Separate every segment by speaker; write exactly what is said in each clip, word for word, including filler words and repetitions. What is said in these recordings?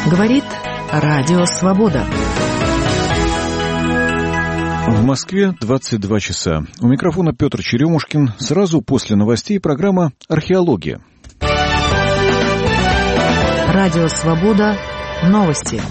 Speaker 1: Говорит Радио Свобода.
Speaker 2: В Москве двадцать два часа. У микрофона Петр Черемушкин. Сразу после новостей программа «Археология».
Speaker 1: Радио Свобода. Новости.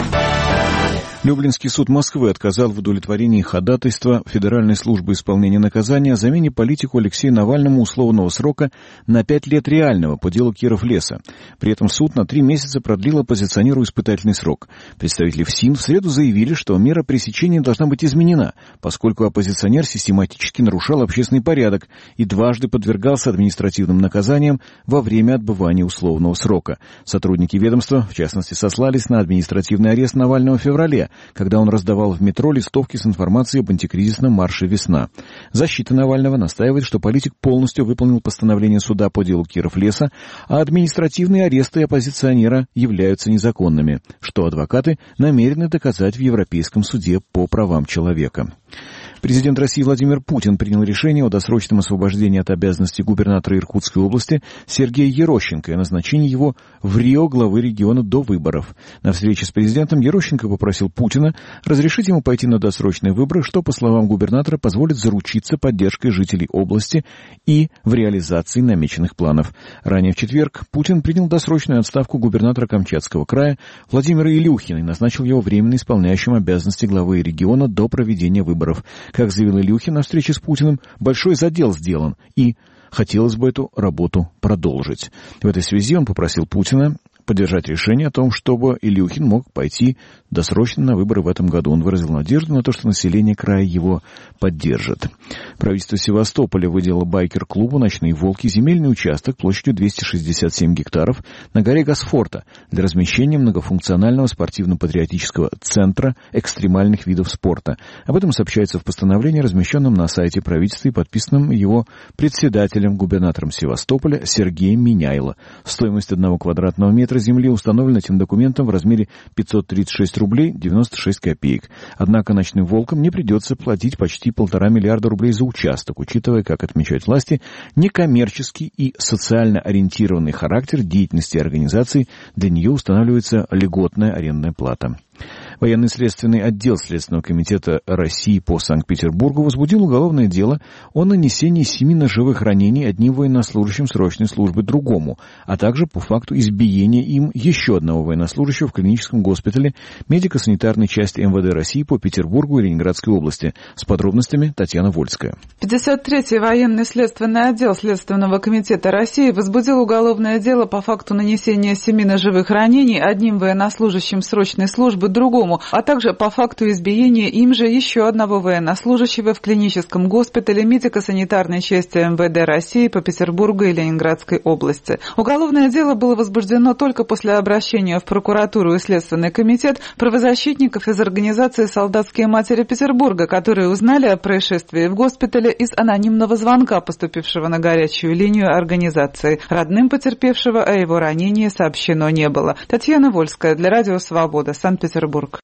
Speaker 2: Люблинский суд Москвы отказал в удовлетворении ходатайства Федеральной службы исполнения наказания о замене политику Алексею Навальному условного срока на пять лет реального по делу Киров-Леса. При этом суд на три месяца продлил оппозиционеру испытательный срок. Представители ФСИН в среду заявили, что мера пресечения должна быть изменена, поскольку оппозиционер систематически нарушал общественный порядок и дважды подвергался административным наказаниям во время отбывания условного срока. Сотрудники ведомства, в частности, сослались на административный арест Навального в феврале, когда он раздавал в метро листовки с информацией об антикризисном марше «Весна». Защита Навального настаивает, что политик полностью выполнил постановление суда по делу Киров-Леса, а административные аресты оппозиционера являются незаконными, что адвокаты намерены доказать в Европейском суде по правам человека. Президент России Владимир Путин принял решение о досрочном освобождении от обязанностей губернатора Иркутской области Сергея Ерощенко и назначении его в РИО главы региона до выборов. На встрече с президентом Ерощенко попросил Путина разрешить ему пойти на досрочные выборы, что, по словам губернатора, позволит заручиться поддержкой жителей области и в реализации намеченных планов. Ранее в четверг Путин принял досрочную отставку губернатора Камчатского края Владимира Илюхина и назначил его временно исполняющим обязанности главы региона до проведения выборов. Как заявил Илюхин на встрече с Путиным, большой задел сделан, и хотелось бы эту работу продолжить. В этой связи он попросил Путина поддержать решение о том, чтобы Илюхин мог пойти досрочно на выборы в этом году. Он выразил надежду на то, что население края его поддержит. Правительство Севастополя выделило байкер-клубу «Ночные волки» земельный участок площадью двести шестьдесят семь гектаров на горе Госфорта для размещения многофункционального спортивно-патриотического центра экстремальных видов спорта. Об этом сообщается в постановлении, размещенном на сайте правительства и подписанном его председателем, губернатором Севастополя Сергеем Миняйло. Стоимость одного квадратного метра земли установлена этим документом в размере пятьсот тридцать шесть рублей девяносто шесть копеек. Однако «Ночным волкам» не придется платить почти полтора миллиарда рублей за участок, учитывая, как отмечают власти, некоммерческий и социально ориентированный характер деятельности организации, для нее устанавливается льготная арендная плата. Военный следственный отдел Следственного комитета России по Санкт-Петербургу возбудил уголовное дело о нанесении семи ножевых ранений одним военнослужащим срочной службы другому, а также по факту избиения им еще одного военнослужащего в клиническом госпитале медико-санитарной части эм вэ дэ России по Петербургу и Ленинградской области. С подробностями Татьяна Вольская.
Speaker 3: пятьдесят третий военный следственный отдел Следственного комитета России возбудил уголовное дело по факту нанесения семи ножевых ранений одним военнослужащим срочной службы другому, а также по факту избиения им же еще одного военнослужащего в клиническом госпитале медико-санитарной части эм вэ дэ России по Петербургу и Ленинградской области. Уголовное дело было возбуждено только после обращения в прокуратуру и Следственный комитет правозащитников из организации «Солдатские матери Петербурга», которые узнали о происшествии в госпитале из анонимного звонка, поступившего на горячую линию организации. Родным потерпевшего о его ранении сообщено не было. Татьяна Вольская для Радио Свобода, Санкт-Петербург.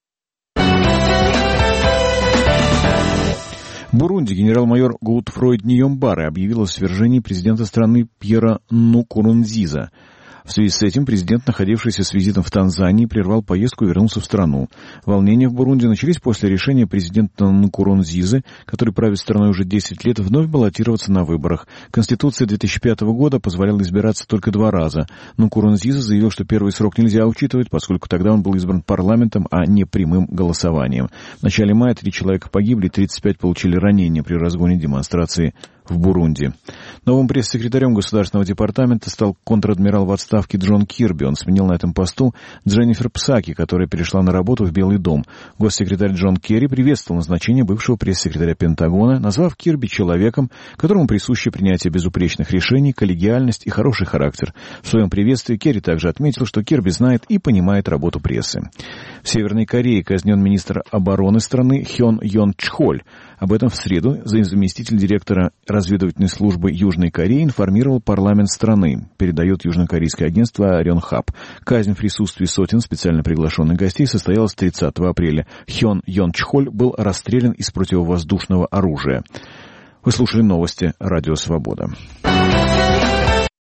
Speaker 2: В Бурунди генерал-майор Готфройд Ньомбаре объявил о свержении президента страны Пьера Нкурунзиза. В связи с этим президент, находившийся с визитом в Танзании, прервал поездку и вернулся в страну. Волнения в Бурунди начались после решения президента Нкурунзизы, который правит страной уже десять лет, вновь баллотироваться на выборах. Конституция две тысячи пятого года позволяла избираться только два раза. Нкурунзиза заявил, что первый срок нельзя учитывать, поскольку тогда он был избран парламентом, а не прямым голосованием. В начале мая три человека погибли, тридцать пять получили ранения при разгоне демонстрации в Бурунди. Новым пресс-секретарем Государственного департамента стал контр-адмирал в отставке Джон Кирби. Он сменил на этом посту Дженнифер Псаки, которая перешла на работу в Белый дом. Госсекретарь Джон Керри приветствовал назначение бывшего пресс-секретаря Пентагона, назвав Кирби человеком, которому присуще принятие безупречных решений, коллегиальность и хороший характер. В своем приветствии Керри также отметил, что Кирби знает и понимает работу прессы. В Северной Корее казнен министр обороны страны Хён Йон Чхоль. Об этом в среду заместитель директора разведывательной службы Южной Кореи информировал парламент страны, передает южнокорейское агентство Рёнхап. Казнь в присутствии сотен специально приглашенных гостей состоялась тридцатого апреля. Хён Йон Чхоль был расстрелян из противовоздушного оружия. Вы слушали новости Радио Свобода.